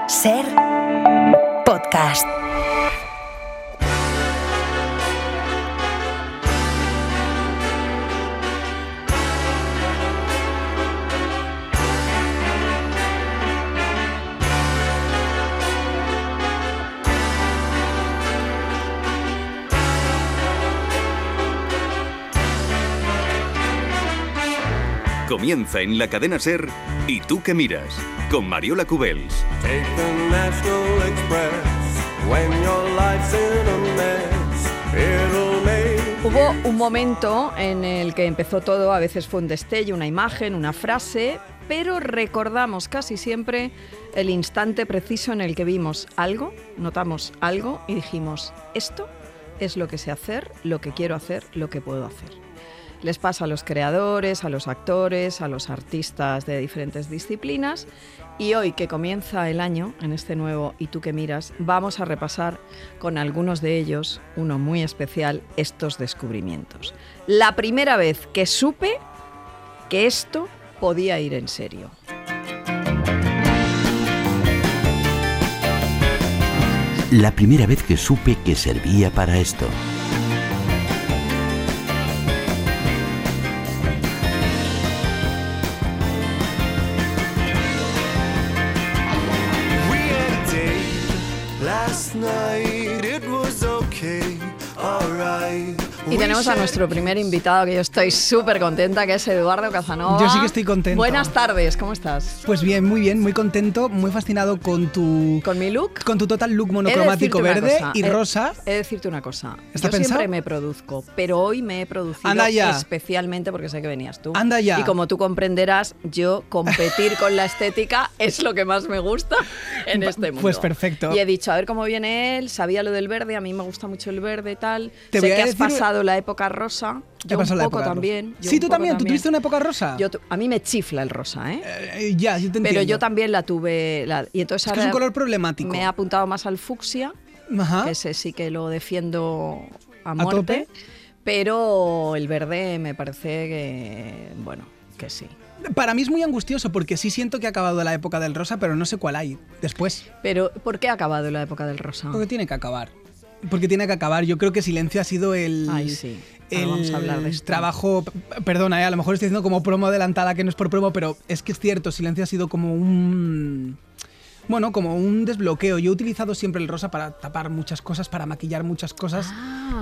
Ser podcast. Comienza en la cadena SER ¿Y tú qué miras? Con Mariola Cubels. Take the National Express when your life's in a mess. It'll make... Hubo un momento en el que empezó todo, a veces fue un destello, una imagen, una frase, pero recordamos casi siempre el instante preciso en el que vimos algo, notamos algo y dijimos, esto es lo que sé hacer, lo que quiero hacer, lo que puedo hacer. Les pasa a los creadores, a los actores, a los artistas de diferentes disciplinas y hoy que comienza el año, en este nuevo ¿Y tú qué miras?, vamos a repasar con algunos de ellos, uno muy especial, estos descubrimientos. La primera vez que supe que esto podía ir en serio. La primera vez que supe que servía para esto. Y tenemos a nuestro primer invitado, que yo estoy súper contenta, que es Eduardo Casanova. Yo sí que estoy contento. Buenas tardes, ¿cómo estás? Pues bien, muy contento, muy fascinado con tu... ¿Con mi look? Con tu total look monocromático verde y rosa. He de decirte una cosa. ¿Está yo pensado? Siempre me produzco, pero hoy me he producido especialmente porque sé que venías tú. Anda ya. Y como tú comprenderás, yo competir con la estética es lo que más me gusta en este mundo. Pues perfecto. Y he dicho, a ver cómo viene él, sabía lo del verde, a mí me gusta mucho el verde y tal. Te sé voy a que has decir... pasado la época rosa. Yo un poco también. Sí, tú también. ¿Tú tuviste una época rosa? A mí me chifla el rosa, ¿eh? Ya, yo te entiendo. Pero yo también la tuve. Y entonces es que es un color problemático. Me he apuntado más al fucsia, Ajá. que ese sí que lo defiendo a muerte. Tope, pero el verde me parece que, bueno, que sí. Para mí es muy angustioso porque sí siento que ha acabado la época del rosa, pero no sé cuál hay después. Pero, ¿por qué ha acabado la época del rosa? Porque tiene que acabar. Yo creo que Silencio ha sido el... Ay, sí. Vamos a hablar de esto. Trabajo... Perdona, a lo mejor estoy diciendo como promo adelantada, que no es por promo, pero es que es cierto, Silencio ha sido como un... Bueno, como un desbloqueo. Yo he utilizado siempre el rosa para tapar muchas cosas, para maquillar muchas cosas,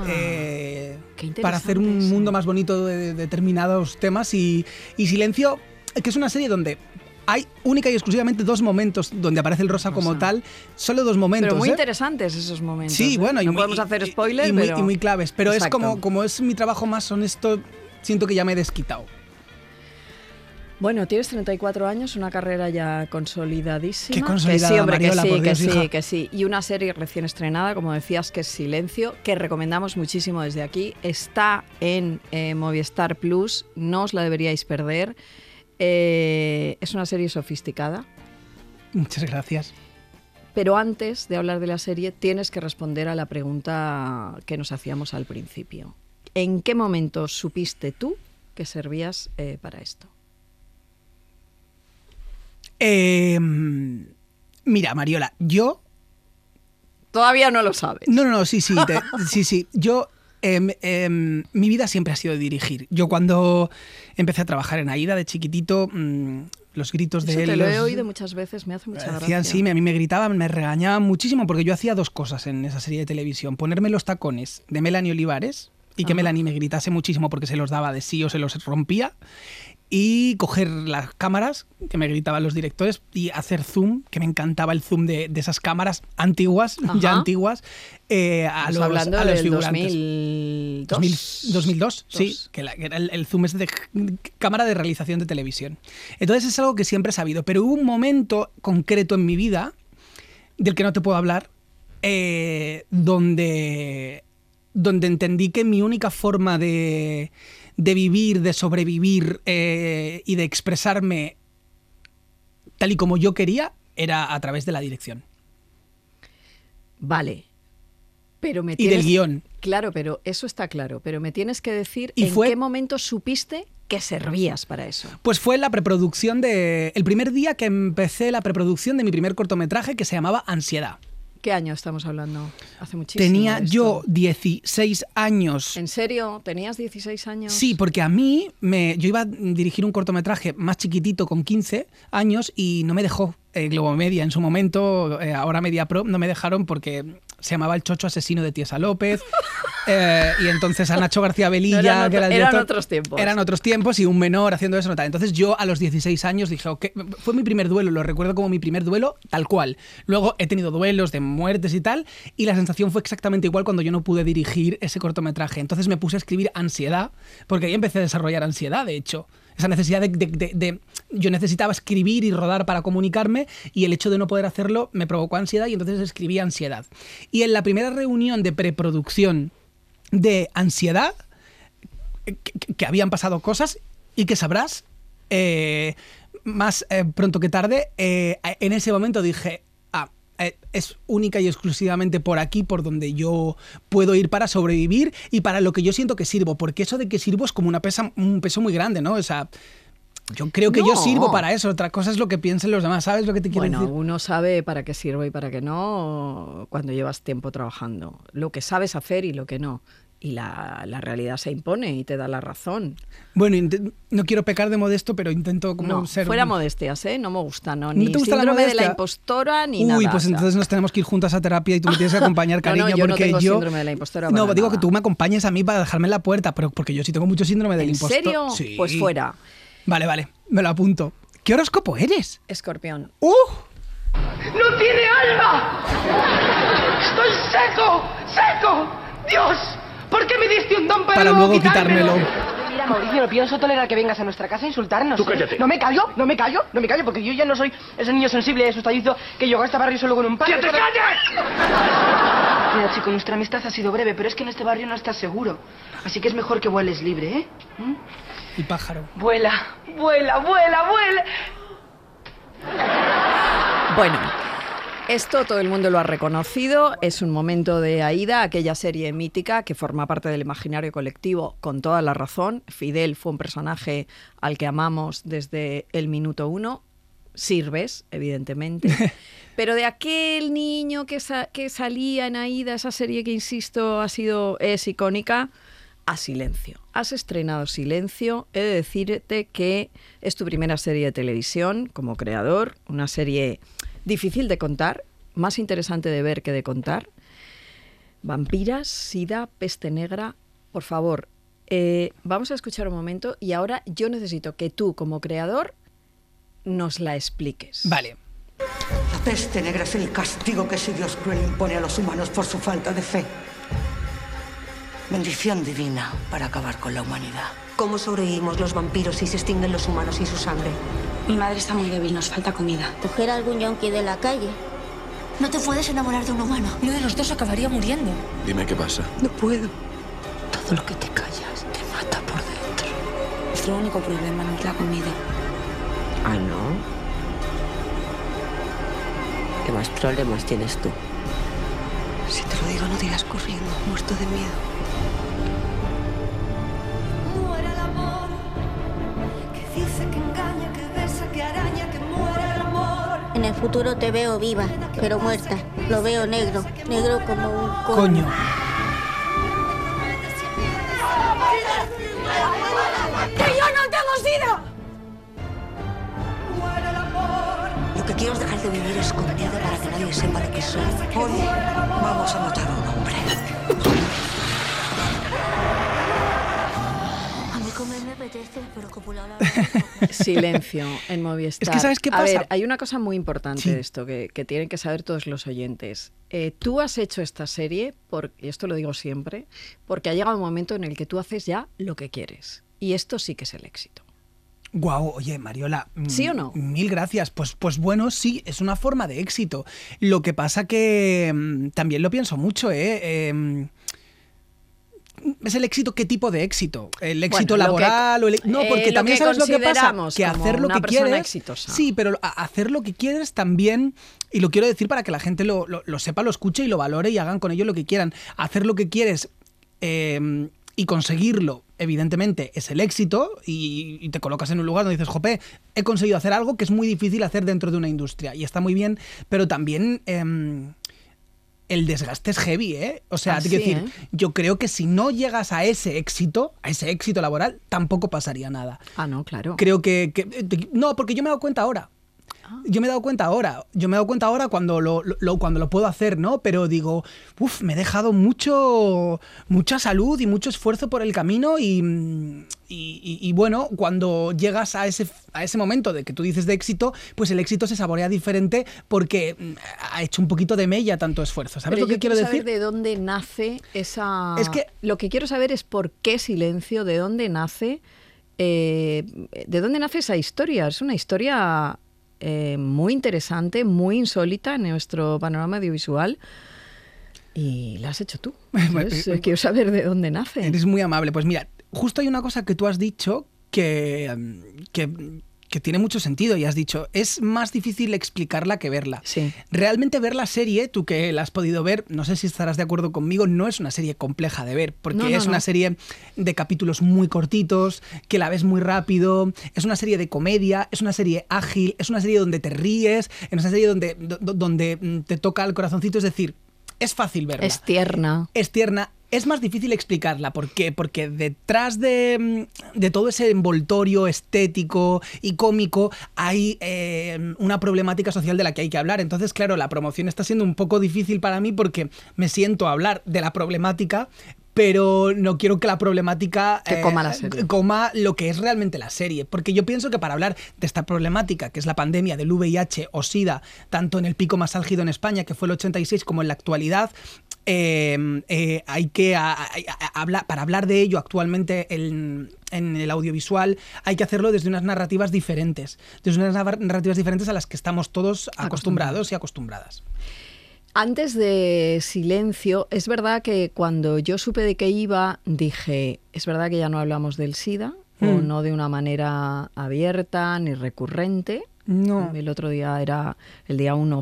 para hacer un mundo más bonito de determinados temas. Y Silencio, que es una serie donde hay única y exclusivamente dos momentos donde aparece el rosa como tal, solo dos momentos. Pero muy interesantes esos momentos. Sí, bueno. No podemos hacer spoilers, y muy claves. Pero exacto. Es como es mi trabajo más honesto, siento que ya me he desquitado. Bueno, tienes 34 años, una carrera ya consolidadísima. Qué consolidada, que sí, hombre, Mariola, que sí, por Dios, hija. que sí. Y una serie recién estrenada, como decías, que es Silencio, que recomendamos muchísimo desde aquí. Está en Movistar Plus, no os la deberíais perder. Es una serie sofisticada. Muchas gracias. Pero antes de hablar de la serie, tienes que responder a la pregunta que nos hacíamos al principio. ¿En qué momento supiste tú que servías para esto? Mira, Mariola, yo... Todavía no lo sabes. No, sí. Sí. Yo... mi vida siempre ha sido de dirigir. Yo cuando empecé a trabajar en AIDA de chiquitito, los gritos de él... Eso te lo he oído muchas veces, me hace mucha gracia. Sí, a mí me gritaban, me regañaban muchísimo porque yo hacía dos cosas en esa serie de televisión. Ponerme los tacones de Melanie Olivares y que Melanie me gritase muchísimo porque se los daba de sí o se los rompía. Y coger las cámaras, que me gritaban los directores, y hacer zoom, que me encantaba el zoom de esas cámaras antiguas, ya antiguas, a los figurantes. 2002, sí, que era el zoom es de cámara de realización de televisión. Entonces es algo que siempre he sabido, pero hubo un momento concreto en mi vida, del que no te puedo hablar, donde entendí que mi única forma de vivir, de sobrevivir y de expresarme tal y como yo quería, era a través de la dirección. Vale. Pero me y del guión. Claro, pero eso está claro. Pero me tienes que decir en qué momento supiste que servías para eso? Pues fue la preproducción el primer día que empecé la preproducción de mi primer cortometraje que se llamaba Ansiedad. ¿Qué año estamos hablando? Hace muchísimo. Tenía de esto. yo 16 años. ¿En serio? ¿Tenías 16 años? Sí, porque a mí, yo iba a dirigir un cortometraje más chiquitito con 15 años y no me dejó Globomedia en su momento, ahora MediaPro, no me dejaron porque se llamaba El Chocho Asesino de Tiesa López y entonces a Nacho García Velilla, no que era el director, eran otros tiempos. Eran otros tiempos y un menor haciendo eso. Tal. Entonces yo a los 16 años dije, okay, fue mi primer duelo, lo recuerdo como mi primer duelo tal cual. Luego he tenido duelos de muertes y tal y la sensación fue exactamente igual cuando yo no pude dirigir ese cortometraje. Entonces me puse a escribir Ansiedad, porque ahí empecé a desarrollar ansiedad, de hecho. Esa necesidad yo necesitaba escribir y rodar para comunicarme y el hecho de no poder hacerlo me provocó ansiedad y entonces escribí Ansiedad. Y en la primera reunión de preproducción de Ansiedad, que habían pasado cosas y que sabrás más pronto que tarde, en ese momento dije, es única y exclusivamente por aquí por donde yo puedo ir para sobrevivir y para lo que yo siento que sirvo, porque eso de que sirvo es como un peso muy grande, ¿no? O sea, yo creo que yo sirvo para eso, otra cosa es lo que piensen los demás, ¿sabes lo que te quiero decir? Bueno, uno sabe para qué sirve y para qué no cuando llevas tiempo trabajando, lo que sabes hacer y lo que no. Y la realidad se impone y te da la razón. Bueno, no quiero pecar de modesto, pero intento como ser... fuera modestias, ¿eh? No me gusta, ¿no? Ni ¿No te gusta síndrome la de la impostora, ni Uy, nada. Uy, pues entonces nos tenemos que ir juntas a terapia y tú me tienes que acompañar, cariño, yo porque no tengo síndrome de la impostora. No, digo nada. que tú me acompañes a mí para dejarme en la puerta, pero porque yo sí tengo mucho síndrome del impostor. ¿En serio? Sí. Pues fuera. Vale, me lo apunto. ¿Qué horóscopo eres? Escorpión. ¡No tiene alma! ¡Estoy seco! ¡Dios! ¿Por qué me diste un don para luego quitármelo? Mira, Mauricio, no pienso tolerar que vengas a nuestra casa a insultarnos. Tú cállate. No me callo, porque yo ya no soy ese niño sensible y asustadizo que llegó a este barrio solo con un padre. ¡Que te calles! Mira, chico, nuestra amistad ha sido breve, pero es que en este barrio no estás seguro. Así que es mejor que vueles libre, ¿eh? El pájaro. Vuela. Bueno, esto todo el mundo lo ha reconocido, es un momento de Aída, aquella serie mítica que forma parte del imaginario colectivo con toda la razón. Fidel fue un personaje al que amamos desde el minuto 1. Sirves, evidentemente. Pero de aquel niño que salía en Aída, esa serie que, insisto, es icónica, a Silencio. Has estrenado Silencio. He de decirte que es tu primera serie de televisión como creador, una serie difícil de contar, más interesante de ver que de contar. Vampiras, sida, peste negra. Por favor, vamos a escuchar un momento y ahora yo necesito que tú, como creador, nos la expliques. Vale. La peste negra es el castigo que ese Dios cruel impone a los humanos por su falta de fe. Bendición divina para acabar con la humanidad. ¿Cómo sobrevivimos los vampiros si se extinguen los humanos y su sangre? Mi madre está muy débil, nos falta comida. ¿Coger algún yonki de la calle? No te puedes enamorar de un humano. Uno de los dos acabaría muriendo. Dime qué pasa. No puedo. Todo lo que te callas te mata por dentro. Nuestro único problema no es la comida. Ah, ¿no? ¿Qué más problemas tienes tú? Si te lo digo, no te irás corriendo, muerto de miedo. Muere el amor, que dice que engaña, que besa, que araña, que muere el amor. En el futuro te veo viva, pero muerta. Lo veo negro como un coño. ¡Que yo no tengo sida! Lo que quiero es dejar de vivir escondido para que nadie sepa lo que soy. Hoy vamos a matar a un hombre. A mí comer me apetece, pero copular Silencio en Movistar. Es que ¿sabes qué pasa? A ver, hay una cosa muy importante de esto que tienen que saber todos los oyentes. Tú has hecho esta serie, y esto lo digo siempre, porque ha llegado un momento en el que tú haces ya lo que quieres. Y esto sí que es el éxito. Guau, oye, Mariola, ¿sí o no? Mil gracias. Pues bueno, sí, es una forma de éxito. Lo que pasa que también lo pienso mucho, ¿eh? ¿Es el éxito qué tipo de éxito? ¿El éxito laboral? No, porque también sabes lo que pasa, que hacer lo que quieres... Exitosa. Sí, pero hacer lo que quieres también, y lo quiero decir para que la gente lo sepa, lo escuche y lo valore y hagan con ello lo que quieran. Hacer lo que quieres y conseguirlo evidentemente, es el éxito y te colocas en un lugar donde dices, jope, he conseguido hacer algo que es muy difícil hacer dentro de una industria. Y está muy bien, pero también el desgaste es heavy, ¿eh? O sea, te quiero decir, yo creo que si no llegas a ese éxito laboral, tampoco pasaría nada. Ah, no, claro. Creo que no, porque yo me he dado cuenta ahora. Yo me he dado cuenta ahora cuando lo puedo hacer, ¿no? Pero digo, me he dejado mucha salud y mucho esfuerzo por el camino y bueno, cuando llegas a ese momento de que tú dices de éxito, pues el éxito se saborea diferente porque ha hecho un poquito de mella tanto esfuerzo. ¿Sabes lo que quiero decir? Saber de dónde nace esa... Es que lo que quiero saber es por qué Silencio, de dónde nace esa historia. Es una historia... muy interesante, muy insólita en nuestro panorama audiovisual y la has hecho tú. Entonces, quiero saber de dónde nace. Eres muy amable. Pues mira, justo hay una cosa que tú has dicho que tiene mucho sentido y has dicho, es más difícil explicarla que verla. Sí. Realmente ver la serie, tú que la has podido ver, no sé si estarás de acuerdo conmigo, no es una serie compleja de ver, porque es una serie de capítulos muy cortitos, que la ves muy rápido, es una serie de comedia, es una serie ágil, es una serie donde te ríes, es una serie donde te toca el corazoncito, es decir, es fácil verla. Es tierna. Es más difícil explicarla. ¿Por qué? Porque detrás de todo ese envoltorio estético y cómico hay una problemática social de la que hay que hablar. Entonces, claro, la promoción está siendo un poco difícil para mí porque me siento a hablar de la problemática, pero no quiero que la problemática coma la serie. Coma lo que es realmente la serie. Porque yo pienso que para hablar de esta problemática, que es la pandemia del VIH o SIDA, tanto en el pico más álgido en España, que fue el 86, como en la actualidad, hay que hablar, para hablar de ello actualmente en el audiovisual, hay que hacerlo desde unas narrativas diferentes. Desde unas narrativas diferentes a las que estamos todos acostumbrados y acostumbradas. Antes de Silencio, es verdad que cuando yo supe de qué iba, dije, es verdad que ya no hablamos del SIDA, o no de una manera abierta ni recurrente. No. El otro día el día 1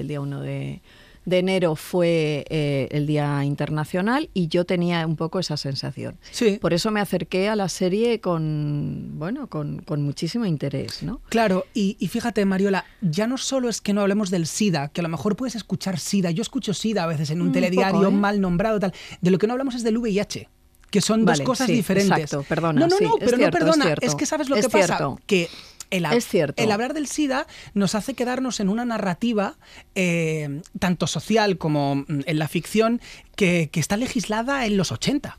de enero fue el Día Internacional y yo tenía un poco esa sensación. Sí. Por eso me acerqué a la serie con muchísimo interés, ¿no? Claro, y fíjate, Mariola, ya no solo es que no hablemos del SIDA, que a lo mejor puedes escuchar SIDA, yo escucho SIDA a veces en un telediario poco, mal nombrado, tal. De lo que no hablamos es del VIH, que son dos cosas diferentes. Exacto, perdona. No, sí, pero cierto, no perdona, es que sabes lo que cierto. pasa, que es cierto. El hablar del SIDA nos hace quedarnos en una narrativa, tanto social como en la ficción, que está legislada en los 80.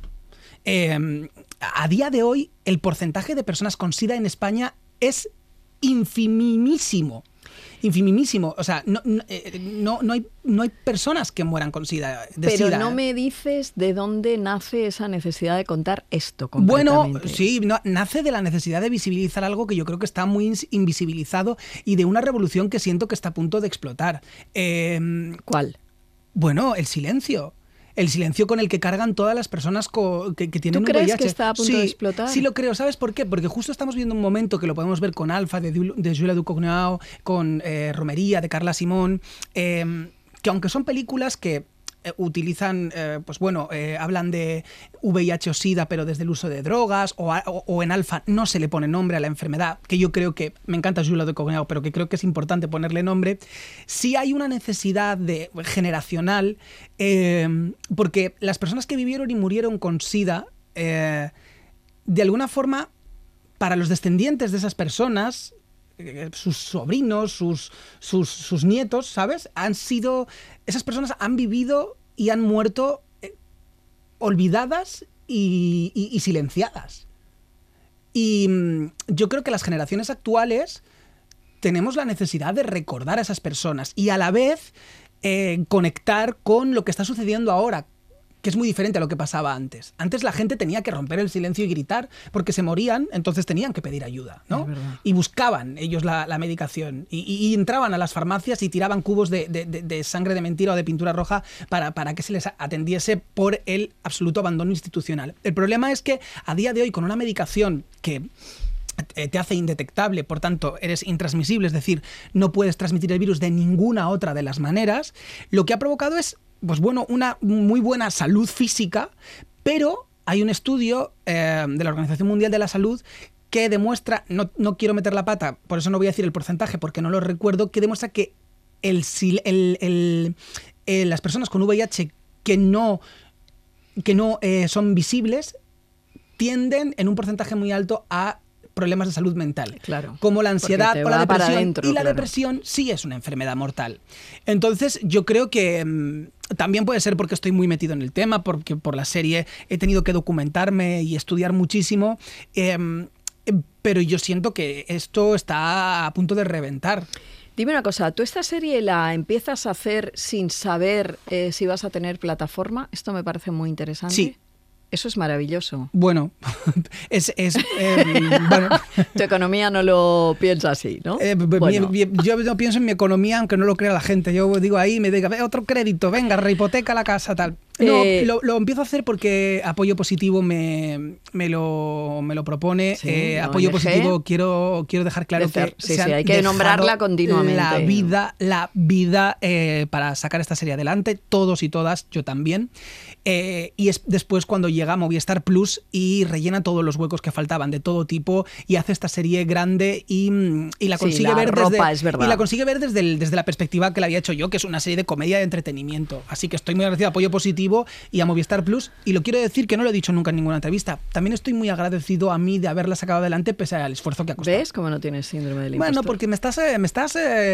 A día de hoy, el porcentaje de personas con SIDA en España es infimísimo. Infimísimo. O sea, no hay personas que mueran con SIDA. Pero SIDA. no me dices de dónde nace esa necesidad de contar esto concretamente. Bueno, sí, nace de la necesidad de visibilizar algo que yo creo que está muy invisibilizado y de una revolución que siento que está a punto de explotar. ¿Cuál? Bueno, el silencio. El silencio con el que cargan todas las personas que tienen VIH. ¿Tú crees VIH. que está a punto de explotar? Sí lo creo. ¿Sabes por qué? Porque justo estamos viendo un momento que lo podemos ver con Alfa, de Julia Ducournau, con Romería, de Carla Simón, que aunque son películas que utilizan, hablan de VIH o SIDA, pero desde el uso de drogas, o en Alfa no se le pone nombre a la enfermedad, que yo creo que, me encanta Julia Ducournau, pero que creo que es importante ponerle nombre. Sí hay una necesidad generacional, porque las personas que vivieron y murieron con SIDA, de alguna forma, para los descendientes de esas personas, sus sobrinos, sus nietos, ¿sabes? Esas personas han vivido y han muerto olvidadas y silenciadas. Y yo creo que las generaciones actuales tenemos la necesidad de recordar a esas personas y a la vez conectar con lo que está sucediendo ahora, que es muy diferente a lo que pasaba antes. Antes la gente tenía que romper el silencio y gritar porque se morían, entonces tenían que pedir ayuda, ¿no? Y buscaban ellos la medicación y entraban a las farmacias y tiraban cubos de sangre de mentira o de pintura roja para que se les atendiese por el absoluto abandono institucional. El problema es que a día de hoy, con una medicación que te hace indetectable, por tanto eres intransmisible, es decir, no puedes transmitir el virus de ninguna otra de las maneras, lo que ha provocado es una muy buena salud física, pero hay un estudio de la Organización Mundial de la Salud que demuestra, no quiero meter la pata, por eso no voy a decir el porcentaje porque no lo recuerdo, que demuestra que las personas con VIH que no son visibles tienden en un porcentaje muy alto a problemas de salud mental, claro, como la ansiedad o la depresión. Adentro, y la depresión sí es una enfermedad mortal. Entonces yo creo que también puede ser porque estoy muy metido en el tema, porque por la serie he tenido que documentarme y estudiar muchísimo, pero yo siento que esto está a punto de reventar. Dime una cosa, ¿tú esta serie la empiezas a hacer sin saber si vas a tener plataforma? Esto me parece muy interesante. Sí. Eso es maravilloso. Bueno, bueno. Tu economía no lo piensa así, ¿no? Bueno. Yo no pienso en mi economía, aunque no lo crea la gente. Yo digo ahí, me diga, otro crédito, venga, rehipoteca la casa, tal. No, lo empiezo a hacer porque Apoyo Positivo me lo propone. Sí, Apoyo Positivo, quiero dejar claro que sí, hay que nombrarla continuamente. La vida para sacar esta serie adelante, todos y todas, yo también. Y es después cuando llega Movistar Plus y rellena todos los huecos que faltaban de todo tipo y hace esta serie grande y la consigue ver desde la perspectiva que la había hecho yo, que es una serie de comedia de entretenimiento. Así que estoy muy agradecido a Apoyo Positivo y a Movistar Plus, y lo quiero decir que no lo he dicho nunca en ninguna entrevista. También estoy muy agradecido a mí de haberla sacado adelante pese al esfuerzo que ha costado. ¿Ves cómo no tienes síndrome del impostor? Bueno, porque me estás